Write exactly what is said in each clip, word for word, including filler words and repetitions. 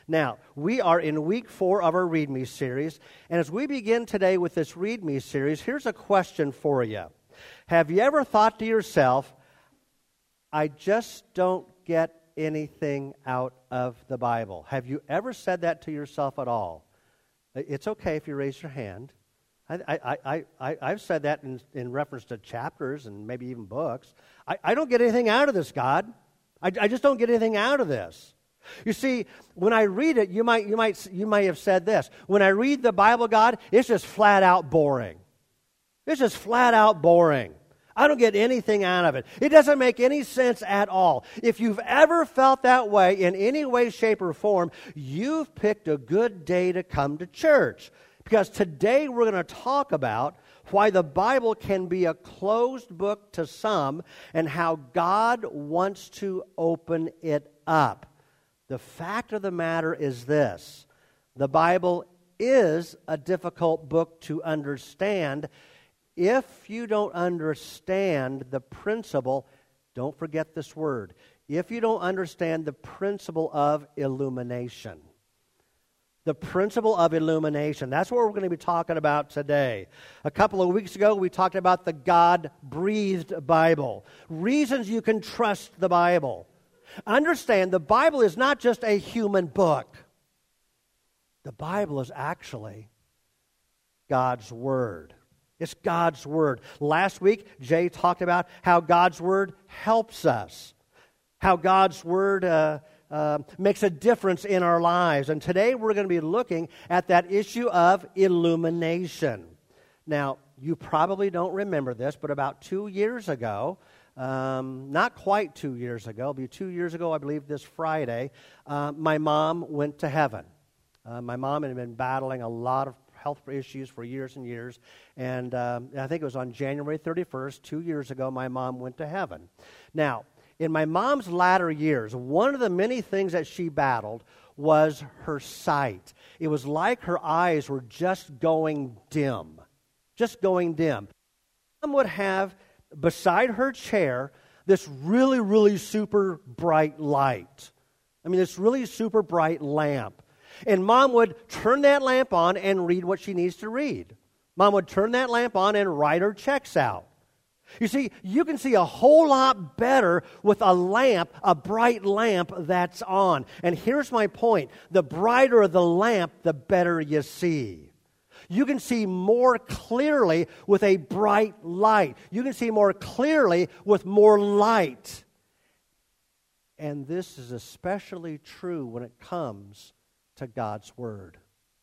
Now, we are in week four of our Read Me series, and as we begin today with this Read Me series, here's a question for you. Have you ever thought to yourself, I just don't get anything out of the Bible? Have you ever said that to yourself at all? It's okay if you raise your hand. I, I, I, I, I've said that in, in reference to chapters and maybe even books. I, I don't get anything out of this, God. I, I just don't get anything out of this. You see, when I read it, you might, you might, you might have said this. When I read the Bible, God, it's just flat out boring. It's just flat out boring. I don't get anything out of it. It doesn't make any sense at all. If you've ever felt that way in any way, shape, or form, you've picked a good day to come to church. Because today we're going to talk about why the Bible can be a closed book to some and how God wants to open it up. The fact of the matter is this: the Bible is a difficult book to understand. If you don't understand the principle, don't forget this word, if you don't understand the principle of illumination. The principle of illumination. That's what we're going to be talking about today. A couple of weeks ago, we talked about the God-breathed Bible. Reasons you can trust the Bible. Understand, the Bible is not just a human book. The Bible is actually God's Word. It's God's Word. Last week, Jay talked about how God's Word helps us. How God's Word uh, uh, makes a difference in our lives. And today we're going to be looking at that issue of illumination. Now, you probably don't remember this, but about two years ago, Um, not quite two years ago, it'll be two years ago, I believe this Friday, uh, my mom went to heaven. Uh, my mom had been battling a lot of health issues for years and years, and um, I think it was on January thirty-first, two years ago, my mom went to heaven. Now, in my mom's latter years, one of the many things that she battled was her sight. It was like her eyes were just going dim, just going dim. Mom would have beside her chair this really, really super bright light. I mean, this really super bright lamp. And Mom would turn that lamp on and read what she needs to read. Mom would turn that lamp on and write her checks out. You see, you can see a whole lot better with a lamp, a bright lamp that's on. And here's my point. The brighter the lamp, the better you see. You can see more clearly with a bright light. You can see more clearly with more light. And this is especially true when it comes to God's Word.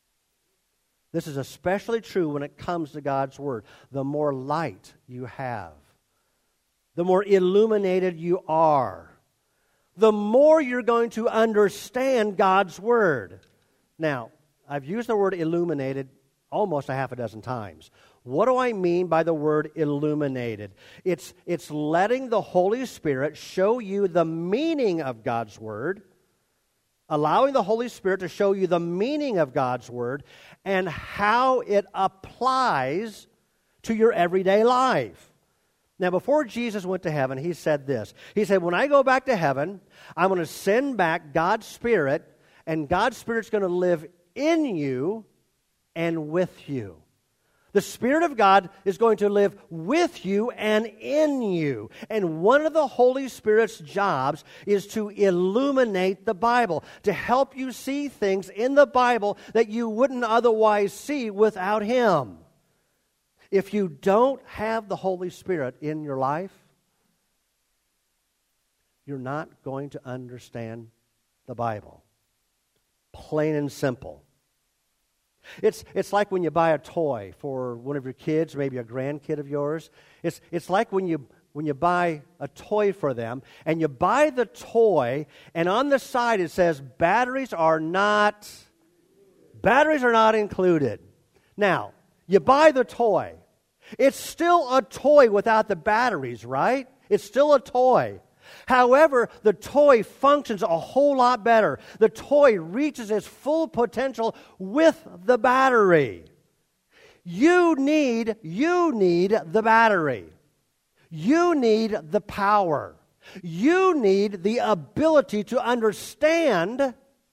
This is especially true when it comes to God's Word. The more light you have, the more illuminated you are, the more you're going to understand God's Word. Now, I've used the word illuminated almost a half a dozen times. What do I mean by the word illuminated? It's, it's letting the Holy Spirit show you the meaning of God's Word, allowing the Holy Spirit to show you the meaning of God's Word and how it applies to your everyday life. Now, before Jesus went to heaven, He said this. He said, when I go back to heaven, I'm going to send back God's Spirit, and God's Spirit's going to live in you and with you. The Spirit of God is going to live with you and in you. And one of the Holy Spirit's jobs is to illuminate the Bible, to help you see things in the Bible that you wouldn't otherwise see without Him. If you don't have the Holy Spirit in your life, you're not going to understand the Bible. Plain and simple. It's it's like when you buy a toy for one of your kids, maybe a grandkid of yours. It's it's like when you when you buy a toy for them, and you buy the toy, and on the side it says batteries are not batteries are not included. Now, you buy the toy. It's still a toy without the batteries, right? It's still a toy. However, the toy functions a whole lot better. The toy reaches its full potential with the battery. You need, you need the battery. You need the power. You need the ability to understand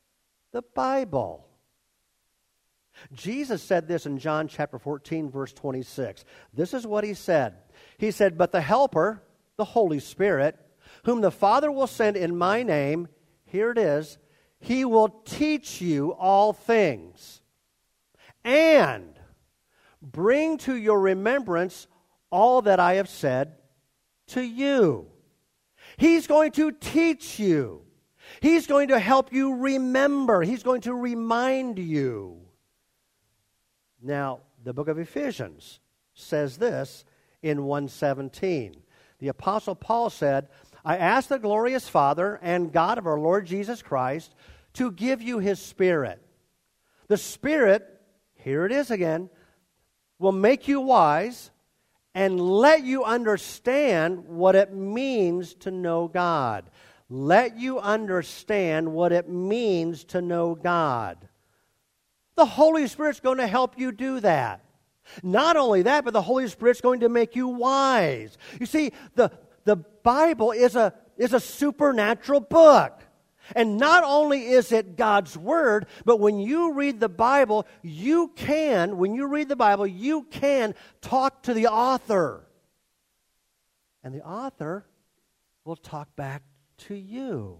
The Bible. Jesus said this in John chapter fourteen, verse twenty-six. This is what he said. He said, "But the Helper, the Holy Spirit, whom the Father will send in my name," here it is, "he will teach you all things, and bring to your remembrance all that I have said to you." He's going to teach you. He's going to help you remember. He's going to remind you. Now, the book of Ephesians says this in one seventeen. The Apostle Paul said, "I ask the glorious Father and God of our Lord Jesus Christ to give you His Spirit. The Spirit," here it is again, "will make you wise and let you understand what it means to know God." Let you understand what it means to know God. The Holy Spirit's going to help you do that. Not only that, but the Holy Spirit's going to make you wise. You see, the, the Bible is a, is a supernatural book. And not only is it God's Word, but when you read the Bible, you can, when you read the Bible, you can talk to the author. And the author will talk back to you.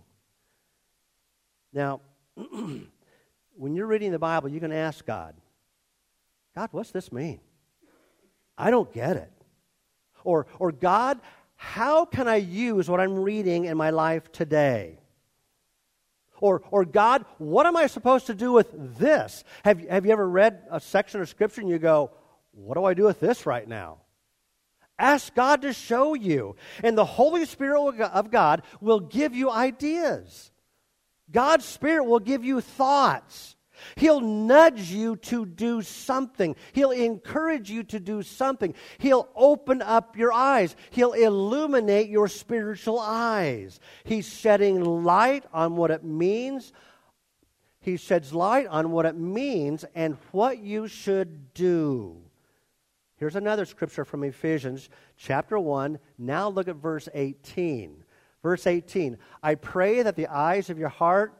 Now, when you're reading the Bible, you can ask God, "God, what's this mean? I don't get it." Or, or "God, how can I use what I'm reading in my life today?" Or, or "God, what am I supposed to do with this?" Have, have you ever read a section of Scripture and you go, "What do I do with this right now?" Ask God to show you. And the Holy Spirit of God will give you ideas. God's Spirit will give you thoughts. He'll nudge you to do something. He'll encourage you to do something. He'll open up your eyes. He'll illuminate your spiritual eyes. He's shedding light on what it means. He sheds light on what it means and what you should do. Here's another scripture from Ephesians chapter one. Now look at verse eighteen. Verse eighteen. "I pray that the eyes of your heart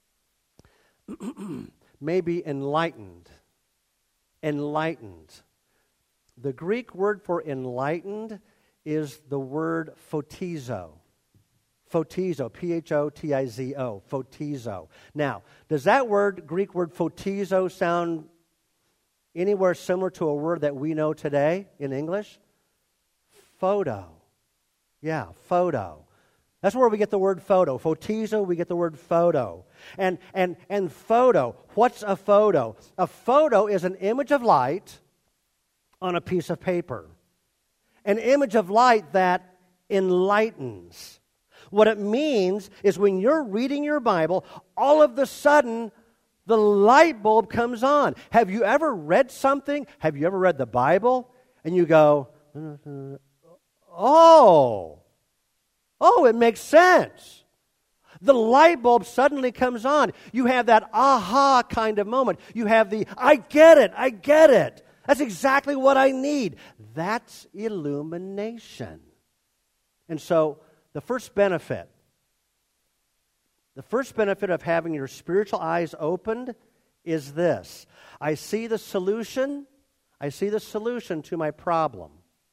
may be enlightened." Enlightened. The Greek word for enlightened is the word photizo. Photizo, P H O T I Z O, photizo. Now, does that word, Greek word photizo, sound anywhere similar to a word that we know today in English? Photo. Yeah, photo. That's where we get the word photo. Photizo, we get the word photo. And, and, and photo, what's a photo? A photo is an image of light on a piece of paper. An image of light that enlightens. What it means is when you're reading your Bible, all of a sudden, the light bulb comes on. Have you ever read something? Have you ever read the Bible? And you go, oh, oh, it makes sense. The light bulb suddenly comes on. You have that aha kind of moment. You have the, I get it, I get it. That's exactly what I need. That's illumination. And so, the first benefit, the first benefit of having your spiritual eyes opened is this. I see the solution. I see the solution to my problem.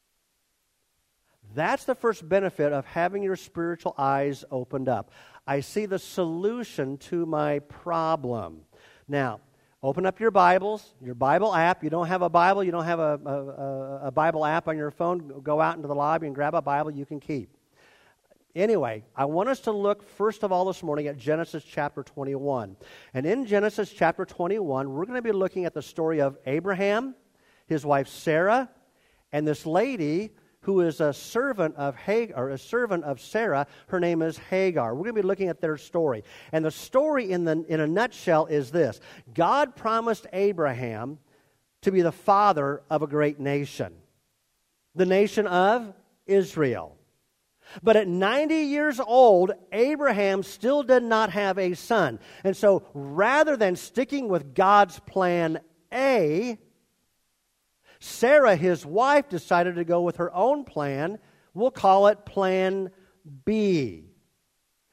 That's the first benefit of having your spiritual eyes opened up. I see the solution to my problem. Now, open up your Bibles, your Bible app. You don't have a Bible, you don't have a, a, a Bible app on your phone, go out into the lobby and grab a Bible you can keep. Anyway, I want us to look first of all this morning at Genesis chapter twenty-one. And in Genesis chapter twenty-one, we're going to be looking at the story of Abraham, his wife Sarah, and this lady who is a servant of Hagar, or a servant of Sarah. Her name is Hagar. We're going to be looking at their story. And the story in the in a nutshell is this. God promised Abraham to be the father of a great nation. The nation of Israel. But at ninety years old, Abraham still did not have a son. And so rather than sticking with God's plan A, Sarah, his wife, decided to go with her own plan. We'll call it plan B.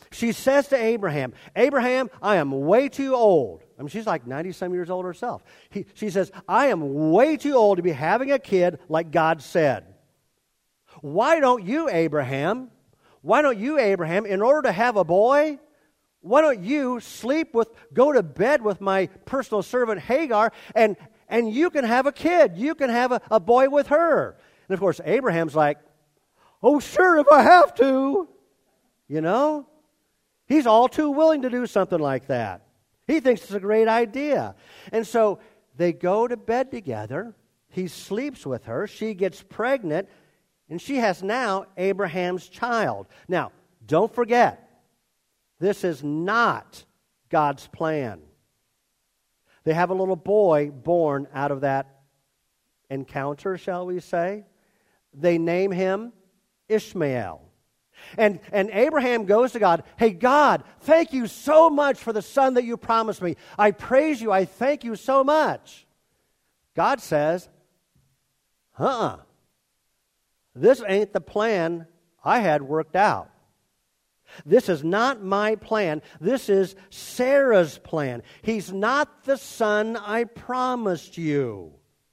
She says to Abraham, Abraham, I am way too old. I mean, she's like ninety-some years old herself. He, she says, I am way too old to be having a kid like God said. Why don't you, Abraham, why don't you, Abraham, in order to have a boy, why don't you sleep with, go to bed with my personal servant Hagar, and, and you can have a kid. You can have a, a boy with her. And of course, Abraham's like, oh, sure, if I have to. You know? He's all too willing to do something like that. He thinks it's a great idea. And so they go to bed together. He sleeps with her. She gets pregnant. And she has now Abraham's child. Now, don't forget, this is not God's plan. They have a little boy born out of that encounter, shall we say. They name him Ishmael. And, and Abraham goes to God, hey, God, thank you so much for the son that you promised me. I praise you. I thank you so much. God says, uh-uh. This ain't the plan I had worked out. This is not my plan. This is Sarah's plan. He's not the son I promised you.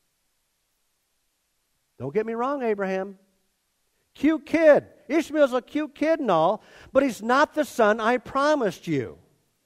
Don't get me wrong, Abraham. Cute kid. Ishmael's a cute kid and all, but he's not the son I promised you.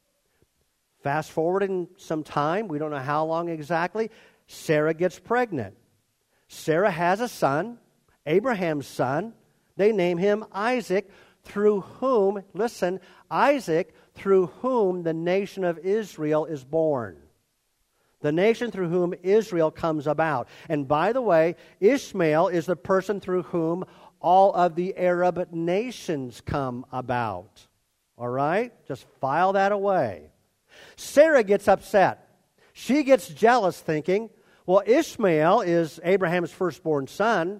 Fast forward in some time, we don't know how long exactly, Sarah gets pregnant. Sarah has a son, Abraham's son. They name him Isaac, through whom, listen, Isaac, through whom the nation of Israel is born. The nation through whom Israel comes about. And by the way, Ishmael is the person through whom all of the Arab nations come about. All right? Just file that away. Sarah gets upset. She gets jealous, thinking, well, Ishmael is Abraham's firstborn son.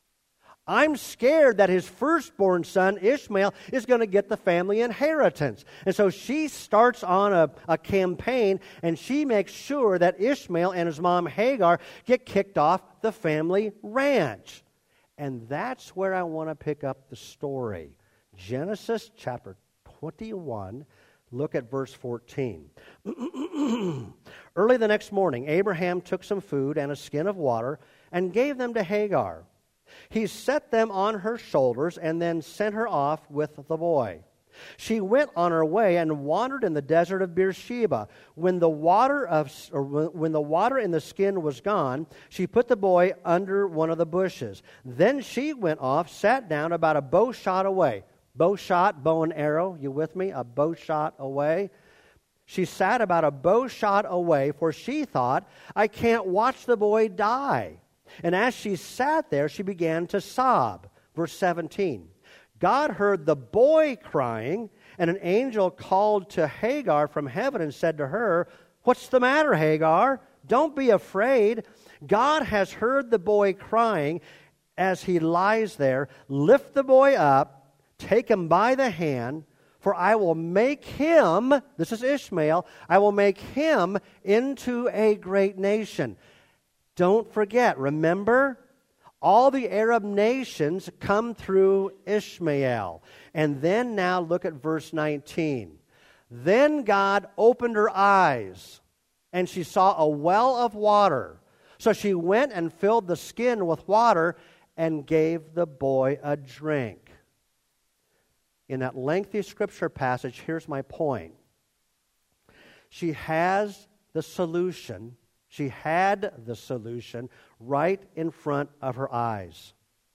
I'm scared that his firstborn son, Ishmael, is going to get the family inheritance. And so she starts on a, a campaign, and she makes sure that Ishmael and his mom, Hagar, get kicked off the family ranch. And that's where I want to pick up the story. Genesis chapter twenty-one, look at verse fourteen. Early the next morning, Abraham took some food and a skin of water and gave them to Hagar. He set them on her shoulders and then sent her off with the boy. She went on her way and wandered in the desert of Beersheba. When the water of or when the water in the skin was gone, she put the boy under one of the bushes. Then she went off, sat down about a bow shot away. Bow shot, bow and arrow. You with me? A bow shot away. She sat about a bow shot away, for she thought, I can't watch the boy die. And as she sat there, she began to sob. Verse seventeen. God heard the boy crying, and an angel called to Hagar from heaven and said to her, what's the matter, Hagar? Don't be afraid. God has heard the boy crying as he lies there. Lift the boy up, take him by the hand, for I will make him, this is Ishmael, I will make him into a great nation. Don't forget, remember, all the Arab nations come through Ishmael. And then now look at verse nineteen. Then God opened her eyes, and she saw a well of water. So she went and filled the skin with water and gave the boy a drink. In that lengthy scripture passage, here's my point. She has the solution. She had the solution right in front of her eyes.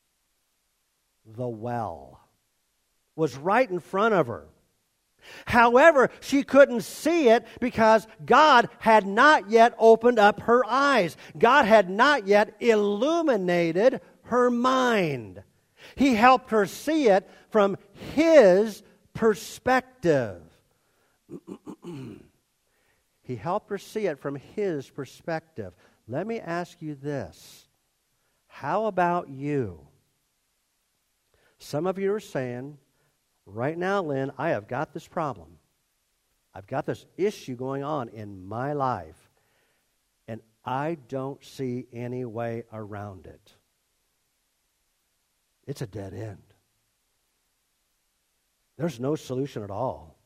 The well was right in front of her. However, she couldn't see it because God had not yet opened up her eyes. God had not yet illuminated her mind. He helped her see it from His perspective. He helped her see it from His perspective. Let me ask you this. How about you? Some of you are saying, right now, Lynn, I have got this problem. I've got this issue going on in my life, and I don't see any way around it. It's a dead end. There's no solution at all.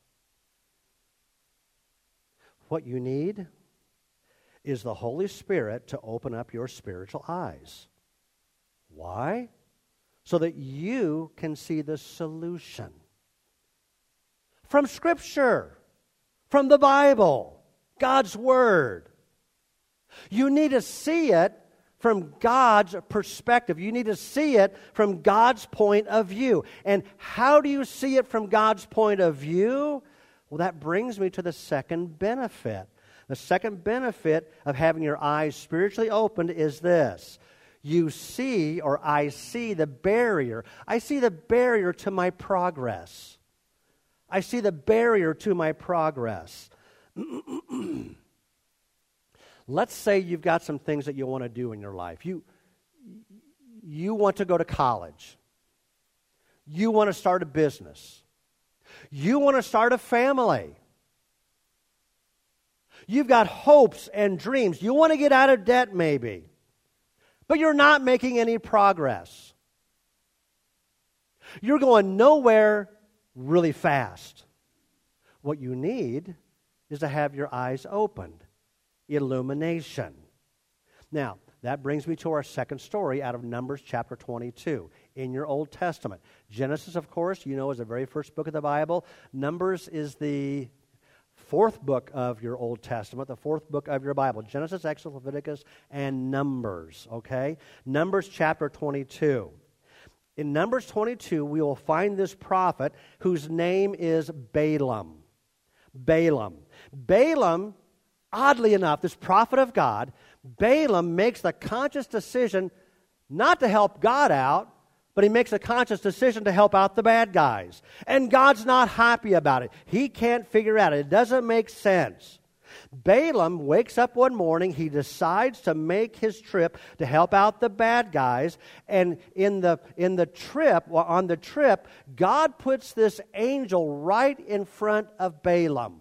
What you need is the Holy Spirit to open up your spiritual eyes. Why? So that you can see the solution. From Scripture, from the Bible, God's Word. You need to see it from God's perspective. You need to see it from God's point of view. And how do you see it from God's point of view? Well, that brings me to the second benefit. The second benefit of having your eyes spiritually opened is this. You see, or I see the barrier. I see the barrier to my progress. I see the barrier to my progress. Let's say you've got some things that you want to do in your life. You, you want to go to college. You want to start a business. You want to start a family. You've got hopes and dreams. You want to get out of debt maybe. But you're not making any progress. You're going nowhere really fast. What you need is to have your eyes opened. Illumination. Now, that brings me to our second story out of Numbers chapter twenty-two in your Old Testament. Genesis, of course, you know, is the very first book of the Bible. Numbers is the fourth book of your Old Testament, the fourth book of your Bible. Genesis, Exodus, Leviticus, and Numbers, okay? Numbers chapter twenty-two. In Numbers twenty-two, we will find this prophet whose name is Balaam. Balaam. Balaam, oddly enough, this prophet of God, Balaam makes the conscious decision not to help God out, but he makes a conscious decision to help out the bad guys. And God's not happy about it. He can't figure it out. It doesn't make sense. Balaam wakes up one morning. He decides to make his trip to help out the bad guys. And in the, in the trip, well, on the trip, God puts this angel right in front of Balaam.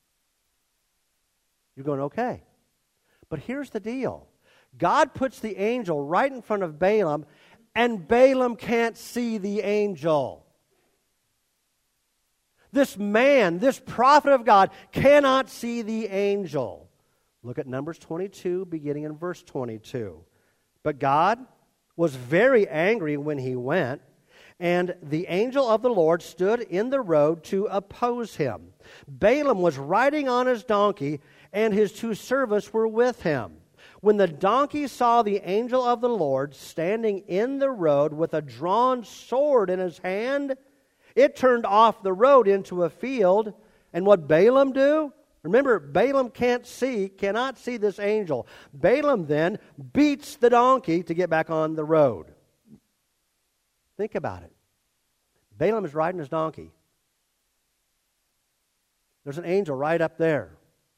You're going, okay. But here's the deal. God puts the angel right in front of Balaam, and Balaam can't see the angel. This man, this prophet of God, cannot see the angel. Look at Numbers twenty-two, beginning in verse twenty-two. But God was very angry when he went, and the angel of the Lord stood in the road to oppose him. Balaam was riding on his donkey, and his two servants were with him. When the donkey saw the angel of the Lord standing in the road with a drawn sword in his hand, it turned off the road into a field. And what Balaam do? Remember, Balaam can't see, cannot see this angel. Balaam then beats the donkey to get back on the road. Think about it. Balaam is riding his donkey. There's an angel right up there.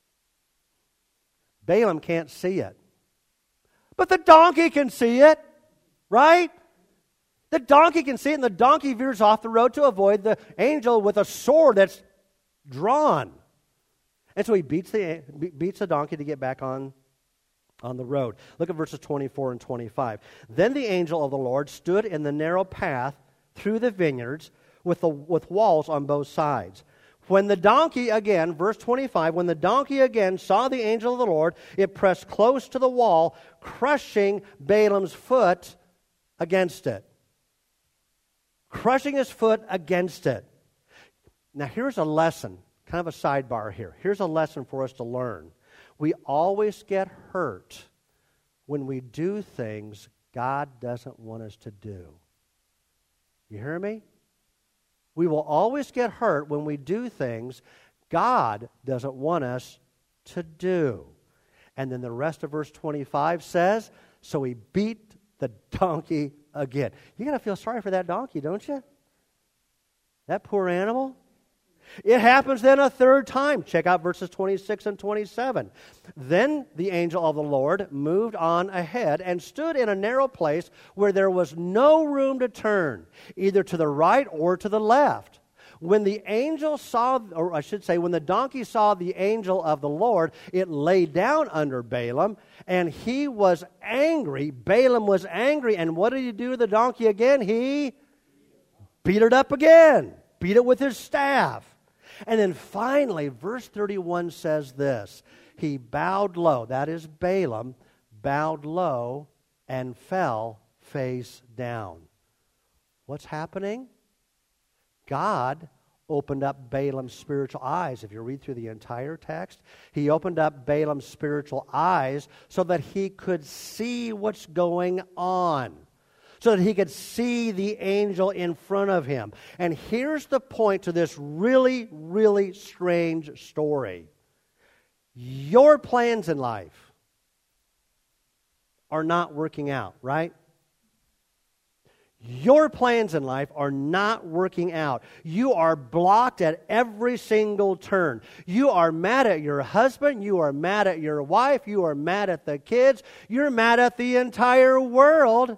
Balaam can't see it. But the donkey can see it, right? The donkey can see it, and the donkey veers off the road to avoid the angel with a sword that's drawn. And so he beats the beats the donkey to get back on, on the road. Look at verses twenty-four and twenty-five. Then the angel of the Lord stood in the narrow path through the vineyards with, the, with walls on both sides. When the donkey again, verse twenty-five, when the donkey again saw the angel of the Lord, it pressed close to the wall, crushing Balaam's foot against it. Crushing his foot against it. Now here's a lesson, kind of a sidebar here. Here's a lesson for us to learn. We always get hurt when we do things God doesn't want us to do. You hear me? We will always get hurt when we do things God doesn't want us to do. And then the rest of verse twenty-five says, so he beat the donkey again. You got to feel sorry for that donkey, don't you? That poor animal. It happens then a third time. Check out verses twenty-six and twenty-seven. Then the angel of the Lord moved on ahead and stood in a narrow place where there was no room to turn, either to the right or to the left. When the angel saw, or I should say, when the donkey saw the angel of the Lord, it lay down under Balaam, and he was angry. Balaam was angry, and what did he do to the donkey again? He beat it up again. beat it with his staff. And then finally, verse thirty-one says this. He bowed low, that is Balaam, bowed low and fell face down. What's happening? God opened up Balaam's spiritual eyes. If you read through the entire text, he opened up Balaam's spiritual eyes so that he could see what's going on, so that he could see the angel in front of him. And here's the point to this really, really strange story. Your plans in life are not working out, right? Your plans in life are not working out. You are blocked at every single turn. You are mad at your husband. You are mad at your wife. You are mad at the kids. You're mad at the entire world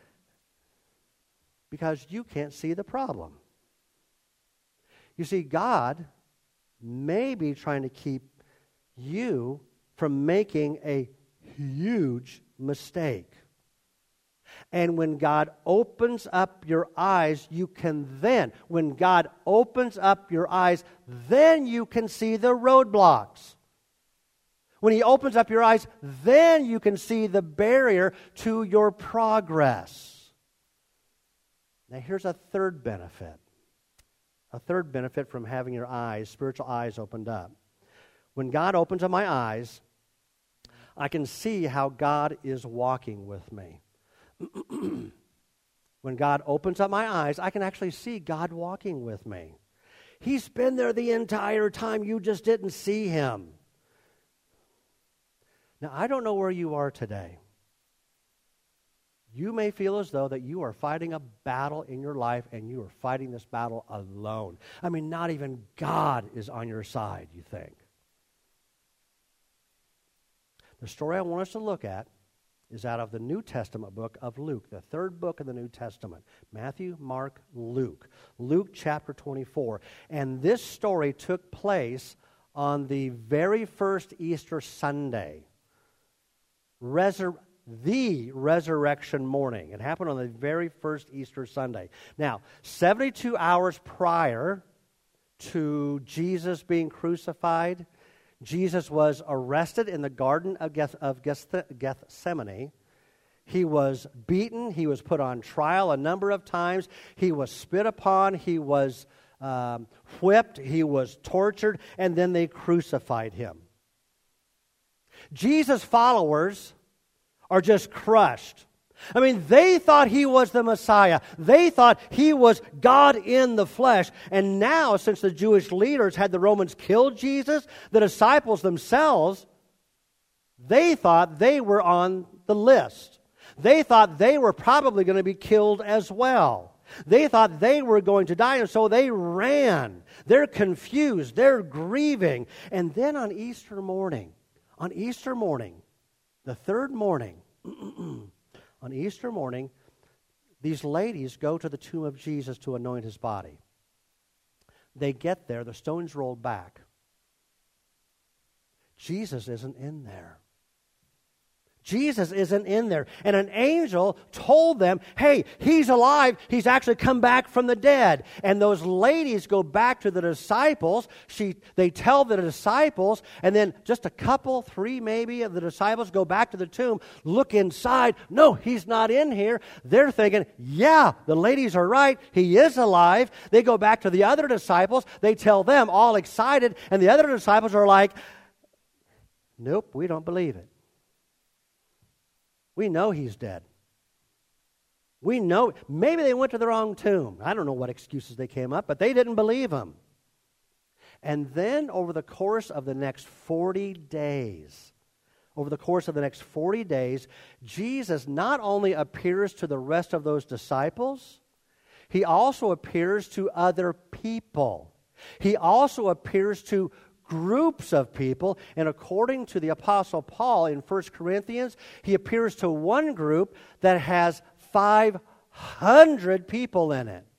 because you can't see the problem. You see, God may be trying to keep you from making a huge mistake. And when God opens up your eyes, you can then, when God opens up your eyes, then you can see the roadblocks. When He opens up your eyes, then you can see the barrier to your progress. Now here's a third benefit. A third benefit from having your eyes, spiritual eyes opened up. When God opens up my eyes, I can see how God is walking with me. When God opens up my eyes, I can actually see God walking with me. He's been there the entire time. You just didn't see Him. Now, I don't know where you are today. You may feel as though that you are fighting a battle in your life and you are fighting this battle alone. I mean, not even God is on your side, you think. The story I want us to look at is out of the New Testament book of Luke, the third book of the New Testament. Matthew, Mark, Luke. Luke chapter twenty-four. And this story took place on the very first Easter Sunday. Resur- the resurrection morning. It happened on the very first Easter Sunday. Now, seventy-two hours prior to Jesus being crucified, Jesus was arrested in the Garden of Gethsemane. He was beaten. He was put on trial a number of times. He was spit upon. He was um, whipped. He was tortured. And then they crucified Him. Jesus' followers are just crushed. I mean, they thought He was the Messiah. They thought He was God in the flesh. And now, since the Jewish leaders had the Romans kill Jesus, the disciples themselves, they thought they were on the list. They thought they were probably going to be killed as well. They thought they were going to die, and so they ran. They're confused. They're grieving. And then on Easter morning, on Easter morning, the third morning, on Easter morning, these ladies go to the tomb of Jesus to anoint His body. They get there, the stone's rolled back. Jesus isn't in there. Jesus isn't in there. And an angel told them, hey, He's alive. He's actually come back from the dead. And those ladies go back to the disciples. She, they tell the disciples, and then just a couple, three maybe, of the disciples go back to the tomb, look inside. No, He's not in here. They're thinking, yeah, the ladies are right. He is alive. They go back to the other disciples. They tell them, all excited. And the other disciples are like, nope, we don't believe it. We know He's dead. We know. Maybe they went to the wrong tomb. I don't know what excuses they came up, but they didn't believe Him. And then over the course of the next forty days, over the course of the next forty days, Jesus not only appears to the rest of those disciples, He also appears to other people. He also appears to groups of people, and according to the Apostle Paul in First Corinthians, he appears to one group that has five hundred people in it.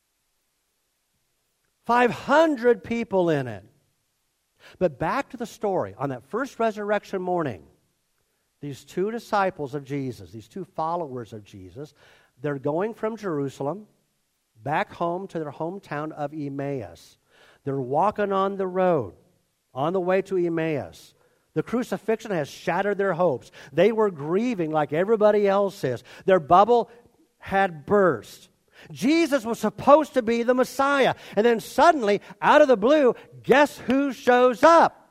five hundred people in it. But back to the story. On that first resurrection morning, these two disciples of Jesus, these two followers of Jesus, they're going from Jerusalem back home to their hometown of Emmaus. They're walking on the road, on the way to Emmaus. The crucifixion has shattered their hopes. They were grieving like everybody else is. Their bubble had burst. Jesus was supposed to be the Messiah. And then suddenly, out of the blue, guess who shows up?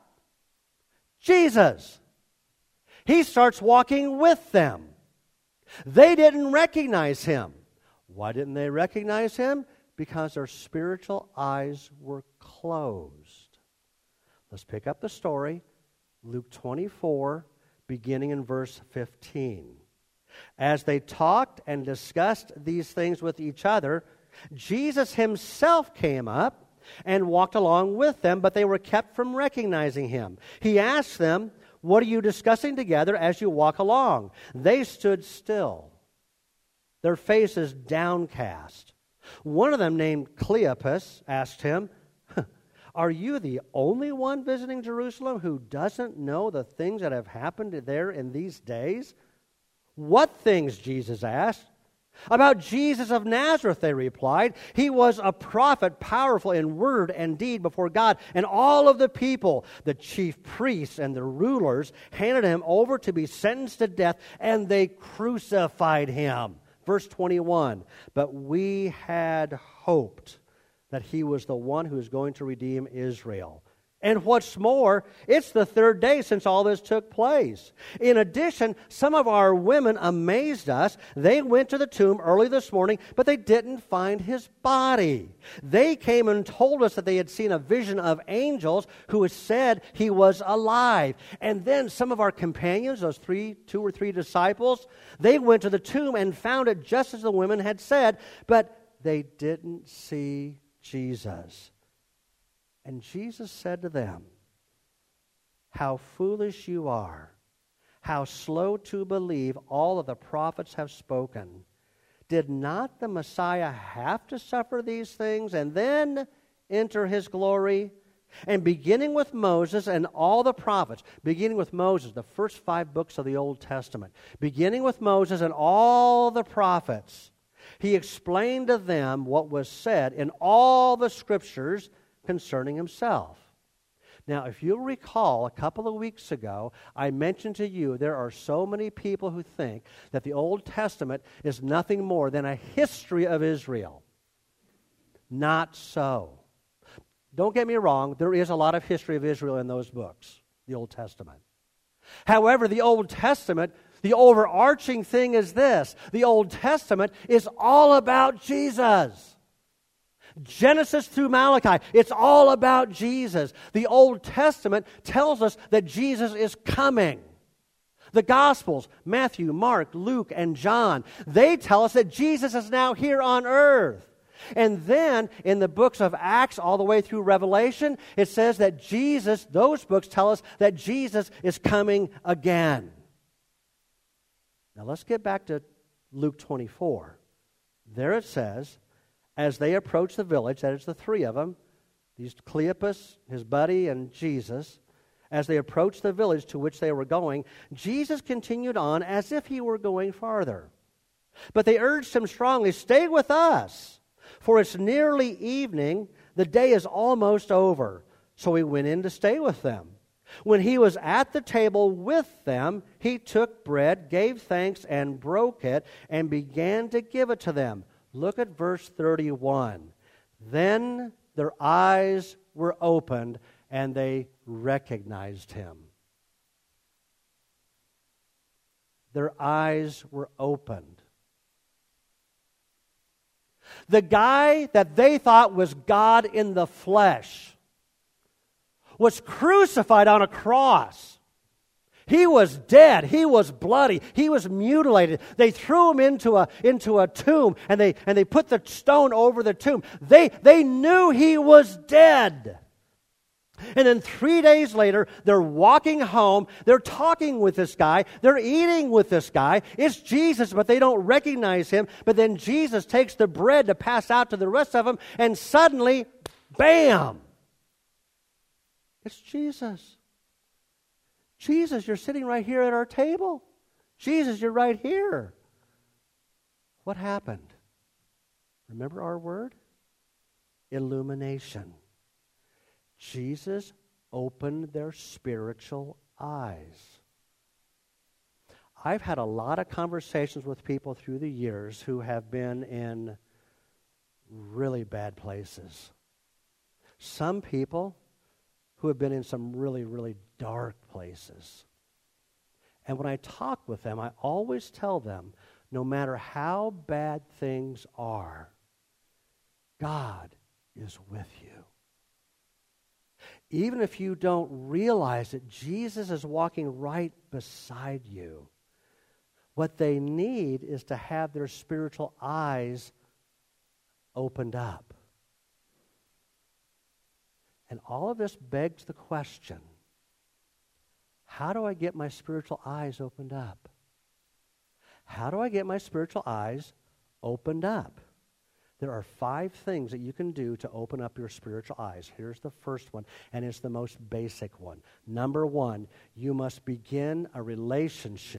Jesus. He starts walking with them. They didn't recognize him. Why didn't they recognize him? Because their spiritual eyes were closed. Let's pick up the story. Luke twenty-four, beginning in verse fifteen. As they talked and discussed these things with each other, Jesus himself came up and walked along with them, but they were kept from recognizing him. He asked them, "What are you discussing together as you walk along?" They stood still, their faces downcast. One of them, named Cleopas, asked him, "Are you the only one visiting Jerusalem who doesn't know the things that have happened there in these days?" "What things?" Jesus asked. "About Jesus of Nazareth," they replied. "He was a prophet, powerful in word and deed before God and all of the people. The chief priests and the rulers handed him over to be sentenced to death, and they crucified him." Verse twenty-one, "But we had hoped that he was the one who is going to redeem Israel. And what's more, it's the third day since all this took place. In addition, some of our women amazed us. They went to the tomb early this morning, but they didn't find his body. They came and told us that they had seen a vision of angels who had said he was alive. And then some of our companions, those three, two or three disciples, they went to the tomb and found it just as the women had said, but they didn't see Jesus." And Jesus said to them, "How foolish you are, how slow to believe all of the prophets have spoken. Did not the Messiah have to suffer these things and then enter his glory?" And beginning with Moses and all the prophets, beginning with Moses, the first five books of the Old Testament, beginning with Moses and all the prophets, he explained to them what was said in all the scriptures concerning himself. Now, if you'll recall, a couple of weeks ago, I mentioned to you there are so many people who think that the Old Testament is nothing more than a history of Israel. Not so. Don't get me wrong, there is a lot of history of Israel in those books, the Old Testament. However, the Old Testament, the overarching thing is this: the Old Testament is all about Jesus. Genesis through Malachi, it's all about Jesus. The Old Testament tells us that Jesus is coming. The Gospels, Matthew, Mark, Luke, and John, they tell us that Jesus is now here on earth. And then in the books of Acts all the way through Revelation, it says that Jesus, those books tell us that Jesus is coming again. Now let's get back to Luke twenty-four. There it says, as they approached the village, that is the three of them, these Cleopas, his buddy, and Jesus, as they approached the village to which they were going, Jesus continued on as if he were going farther. But they urged him strongly, "Stay with us, for it's nearly evening. The day is almost over." So he went in to stay with them. When he was at the table with them, he took bread, gave thanks, and broke it, and began to give it to them. Look at verse thirty-one. Then their eyes were opened, and they recognized him. Their eyes were opened. The guy that they thought was God in the flesh was crucified on a cross. He was dead. He was bloody. He was mutilated. They threw him into a, into a tomb, and they, and they put the stone over the tomb. They, they knew he was dead. And then three days later, they're walking home. They're talking with this guy. They're eating with this guy. It's Jesus, but they don't recognize him. But then Jesus takes the bread to pass out to the rest of them, and suddenly, bam! It's Jesus. Jesus, you're sitting right here at our table. Jesus, you're right here. What happened? Remember our word? Illumination. Jesus opened their spiritual eyes. I've had a lot of conversations with people through the years who have been in really bad places. Some people who have been in some really, really dark places. And when I talk with them, I always tell them, no matter how bad things are, God is with you. Even if you don't realize it, Jesus is walking right beside you. What they need is to have their spiritual eyes opened up. And all of this begs the question, how do I get my spiritual eyes opened up? How do I get my spiritual eyes opened up? There are five things that you can do to open up your spiritual eyes. Here's the first one, and it's the most basic one. Number one, you must begin a relationship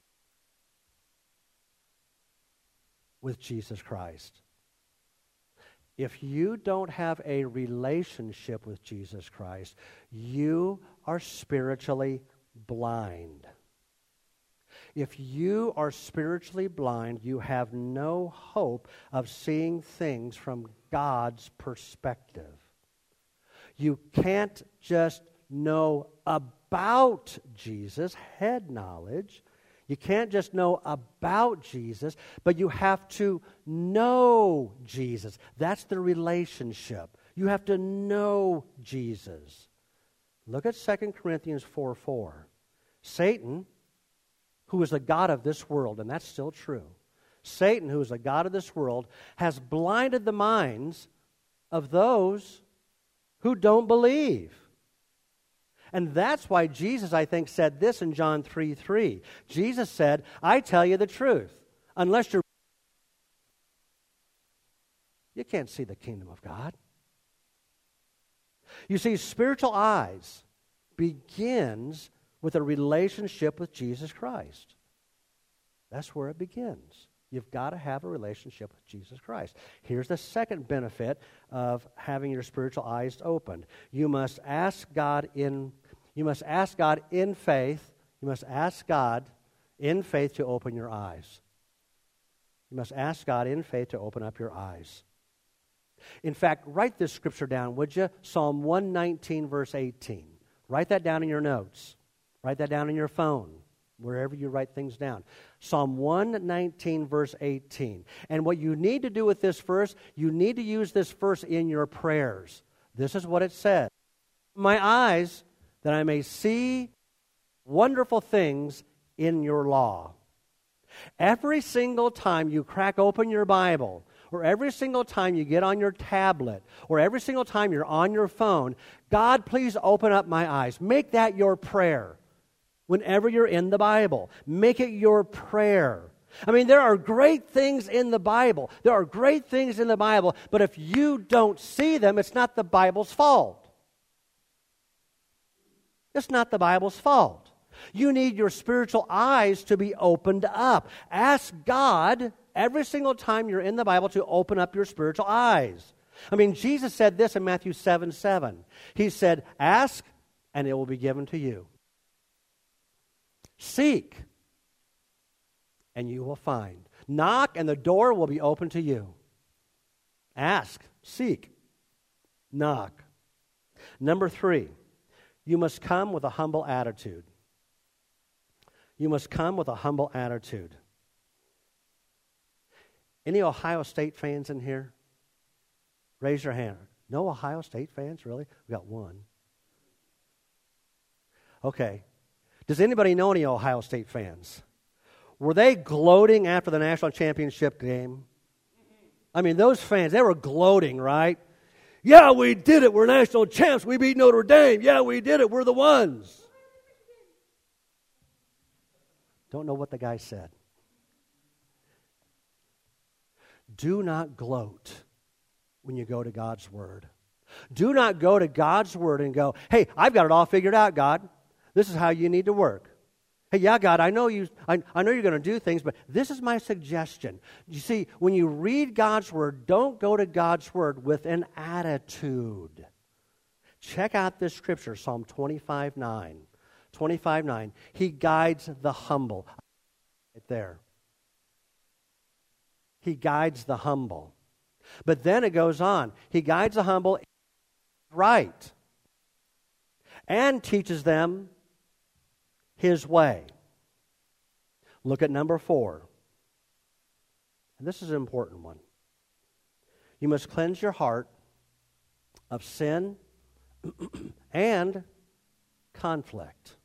with Jesus Christ. If you don't have a relationship with Jesus Christ, you are spiritually blind. If you are spiritually blind, you have no hope of seeing things from God's perspective. You can't just know about Jesus, head knowledge. You can't just know about Jesus, but you have to know Jesus. That's the relationship. You have to know Jesus. Look at Second Corinthians four four. Satan, who is the god of this world, and that's still true. Satan, who is the god of this world, has blinded the minds of those who don't believe. And that's why Jesus, I think, said this in John three three. Jesus said, I tell you the truth. Unless you're... You can't see the kingdom of God. You see, spiritual eyes begins with a relationship with Jesus Christ. That's where it begins. You've got to have a relationship with Jesus Christ. Here's the second benefit of having your spiritual eyes opened. You must ask God in you must ask God in faith. You must ask God in faith to open your eyes. You must ask God in faith to open up your eyes. In fact, write this scripture down, would you? Psalm one nineteen, verse eighteen. Write that down in your notes. Write that down in your phone, wherever you write things down. Psalm one nineteen, verse eighteen. And what you need to do with this verse, you need to use this verse in your prayers. This is what it says. My eyes, that I may see wonderful things in your law. Every single time you crack open your Bible, or every single time you get on your tablet, or every single time you're on your phone, God, please open up my eyes. Make that your prayer. Whenever you're in the Bible, make it your prayer. I mean, there are great things in the Bible. There are great things in the Bible, but if you don't see them, it's not the Bible's fault. It's not the Bible's fault. You need your spiritual eyes to be opened up. Ask God every single time you're in the Bible to open up your spiritual eyes. I mean, Jesus said this in Matthew seven seven. He said, ask, and it will be given to you. Seek, and you will find. Knock, and the door will be open to you. Ask, seek, knock. Number three, you must come with a humble attitude. You must come with a humble attitude. Any Ohio State fans in here? Raise your hand. No Ohio State fans, really? We got one. Okay. Does anybody know any Ohio State fans? Were they gloating after the national championship game? I mean, those fans, they were gloating, right? Yeah, we did it. We're national champs. We beat Notre Dame. Yeah, we did it. We're the ones. Don't know what the guy said. Do not gloat when you go to God's Word. Do not go to God's Word and go, hey, I've got it all figured out, God. This is how you need to work. Hey, yeah, God, I know you. I, I know you're going to do things, but this is my suggestion. You see, when you read God's Word, don't go to God's Word with an attitude. Check out this scripture, Psalm twenty-five nine. twenty-five nine. He guides the humble. Right there. He guides the humble. But then it goes on. He guides the humble right and teaches them His way. Look at number four. And this is an important one. You must cleanse your heart of sin and conflict.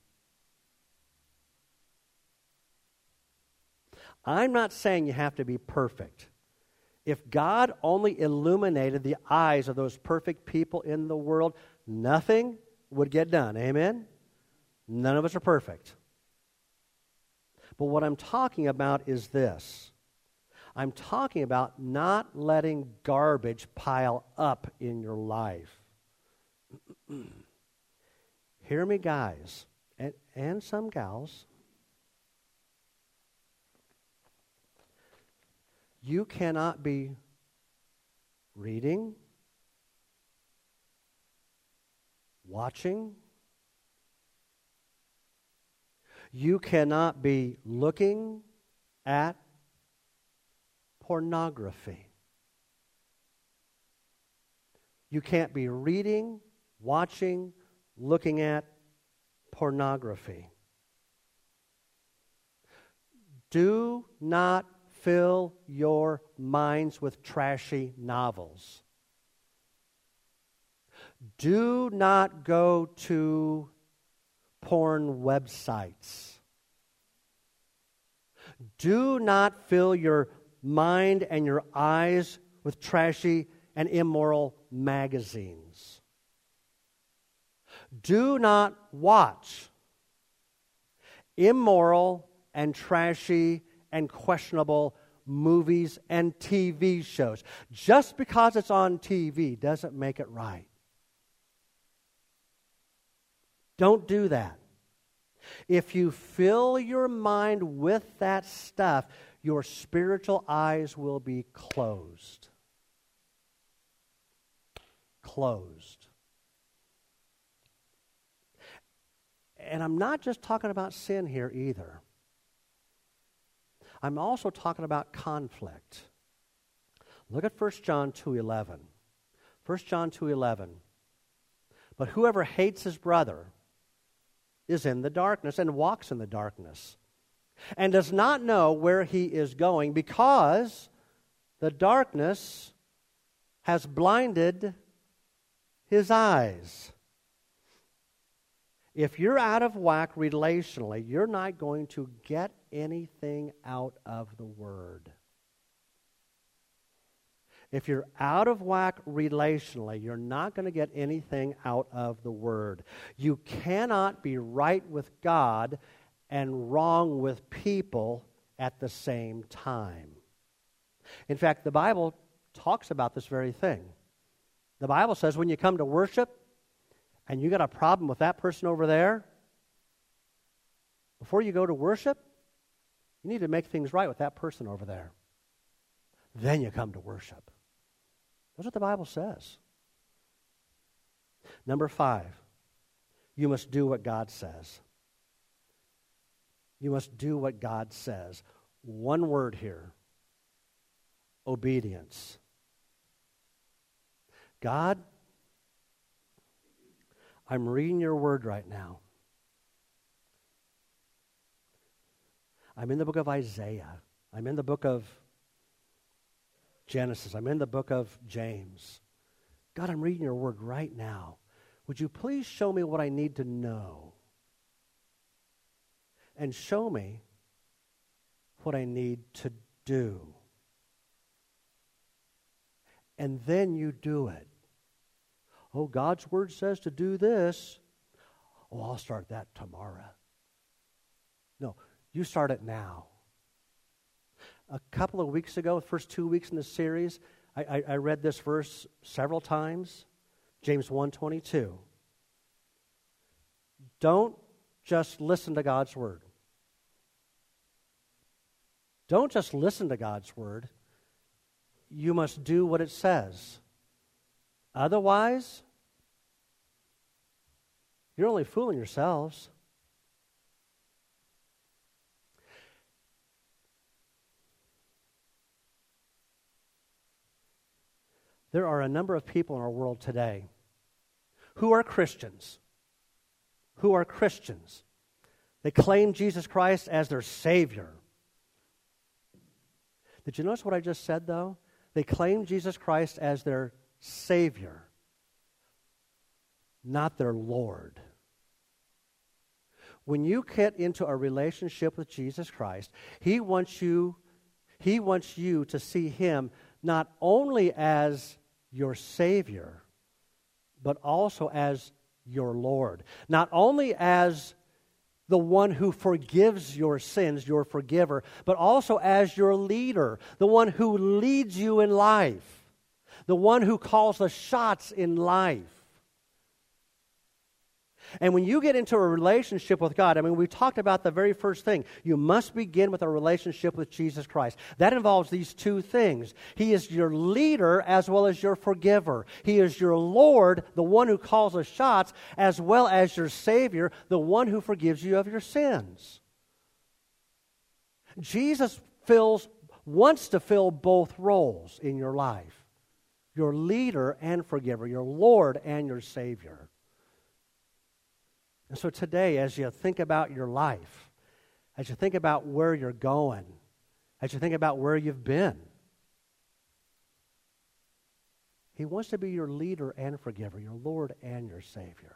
I'm not saying you have to be perfect. If God only illuminated the eyes of those perfect people in the world, nothing would get done. Amen? None of us are perfect. But what I'm talking about is this. I'm talking about not letting garbage pile up in your life. Hear me, guys, and, and some gals. You cannot be reading, watching. You cannot be looking at pornography. You can't be reading, watching, looking at pornography. Do not fill your minds with trashy novels. Do not go to porn websites. Do not fill your mind and your eyes with trashy and immoral magazines. Do not watch immoral and trashy and questionable movies and T V shows. Just because it's on T V doesn't make it right. Don't do that. If you fill your mind with that stuff, your spiritual eyes will be closed. Closed. And I'm not just talking about sin here either. I'm also talking about conflict. Look at First John two eleven. First John two eleven. But whoever hates his brother is in the darkness and walks in the darkness, and does not know where he is going, because the darkness has blinded his eyes. If you're out of whack relationally, you're not going to get anything out of the Word. If you're out of whack relationally, you're not going to get anything out of the Word. You cannot be right with God and wrong with people at the same time. In fact, the Bible talks about this very thing. The Bible says when you come to worship and you got a problem with that person over there, before you go to worship, you need to make things right with that person over there. Then you come to worship. That's what the Bible says. Number five, you must do what God says. You must do what God says. One word here: obedience. God, I'm reading your word right now. I'm in the book of Isaiah. I'm in the book of Genesis. I'm in the book of James. God, I'm reading your word right now. Would you please show me what I need to know? And show me what I need to do. And then you do it. Oh, God's word says to do this. Oh, I'll start that tomorrow. No, you start it now. A couple of weeks ago, the first two weeks in the series, I, I, I read this verse several times, James one twenty-two. Don't just listen to God's word. Don't just listen to God's word. You must do what it says. Otherwise, you're only fooling yourselves. There are a number of people in our world today who are Christians, who are Christians. They claim Jesus Christ as their Savior. Did you notice what I just said, though? They claim Jesus Christ as their Savior, not their Lord. When you get into a relationship with Jesus Christ, He wants you, He wants you to see Him not only as your Savior, but also as your Lord. Not only as the one who forgives your sins, your forgiver, but also as your leader, the one who leads you in life, the one who calls the shots in life. And when you get into a relationship with God, I mean, we talked about the very first thing. You must begin with a relationship with Jesus Christ. That involves these two things. He is your leader as well as your forgiver. He is your Lord, the one who calls the shots, as well as your Savior, the one who forgives you of your sins. Jesus fills, wants to fill both roles in your life. Your leader and forgiver, your Lord and your Savior. And so today, as you think about your life, as you think about where you're going, as you think about where you've been, He wants to be your leader and forgiver, your Lord and your Savior.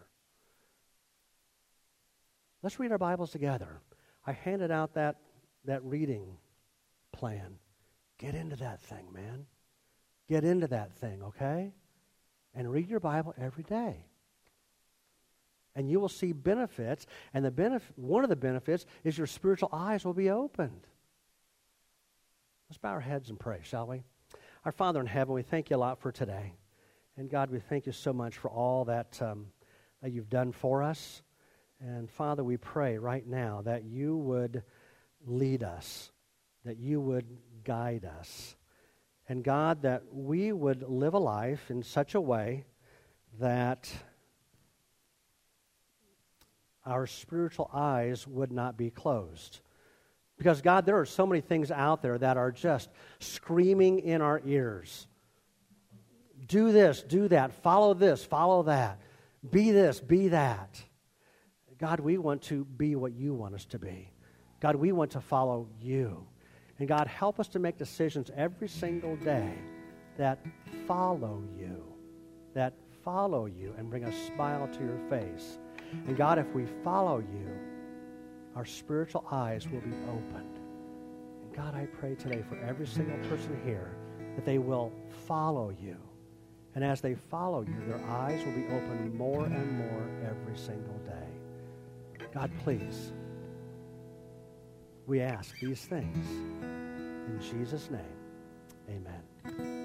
Let's read our Bibles together. I handed out that, that reading plan. Get into that thing, man. Get into that thing, okay? And read your Bible every day. And you will see benefits, and the benef- one of the benefits is your spiritual eyes will be opened. Let's bow our heads and pray, shall we? Our Father in heaven, we thank you a lot for today. And God, we thank you so much for all that, um, that you've done for us. And Father, we pray right now that you would lead us, that you would guide us. And God, that we would live a life in such a way that our spiritual eyes would not be closed. Because, God, there are so many things out there that are just screaming in our ears. Do this, do that, follow this, follow that. Be this, be that. God, we want to be what you want us to be. God, we want to follow you. And God, help us to make decisions every single day that follow you, that follow you and bring a smile to your face. And God, if we follow you, our spiritual eyes will be opened. And God, I pray today for every single person here that they will follow you. And as they follow you, their eyes will be opened more and more every single day. God, please, we ask these things in Jesus' name. Amen.